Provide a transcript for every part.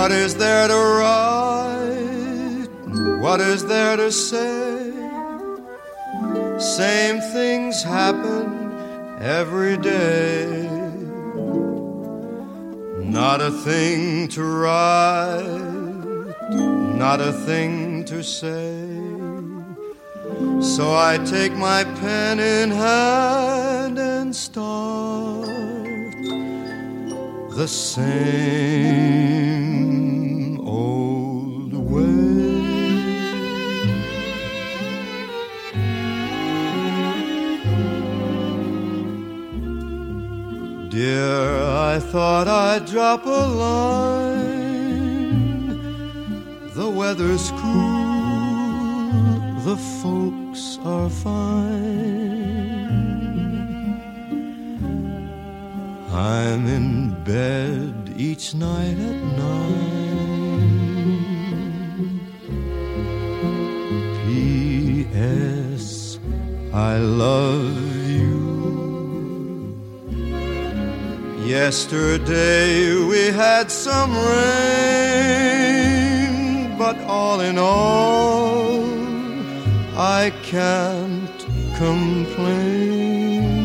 What is there to write? What is there to say? Same things happen every day. Not a thing to write, not a thing to say. So I take my pen in hand and start the same old way. Dear, I thought I'd drop a line. The weather's cool, the folks are fine. I'm in bed each night at 9. P.S. I love you. Yesterday we had some rain, but all in all, I can't complain.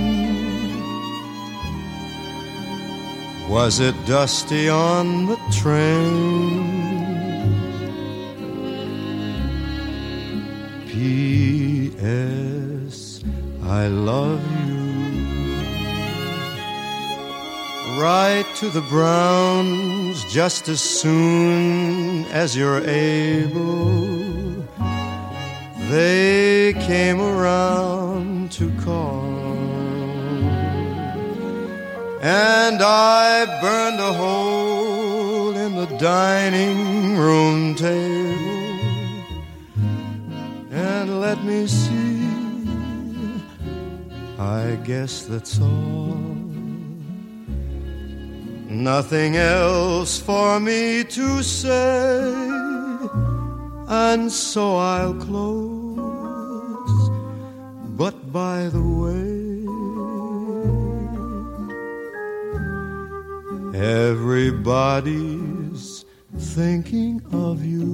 Was it dusty on the train? P.S. I love you. Write to the Browns just as soon as you're able. They came around to call, and I burned a hole in the dining room table. And let me see, I guess that's all. Nothing else for me to say, and so I'll close. But by the way, everybody's thinking of you.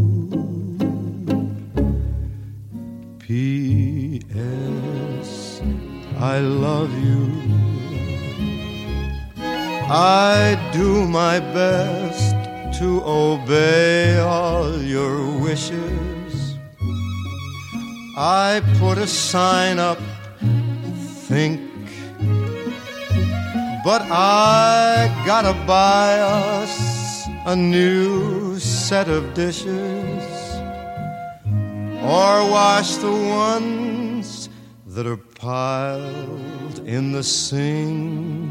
P.S. I love you. I do my best to obey all your wishes. I put a sign up, think, but I gotta buy us a new set of dishes, or wash the ones that are piled in the sink.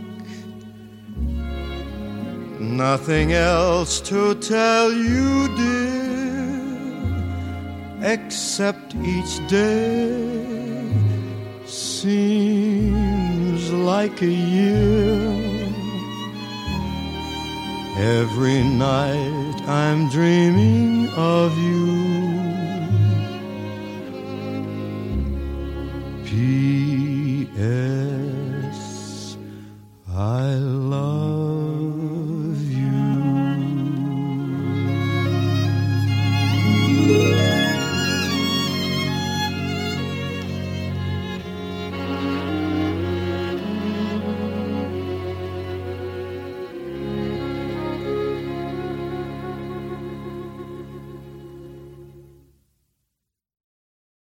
Nothing else to tell you, dear, except each day seems like a year. Every night I'm dreaming of you. Peace.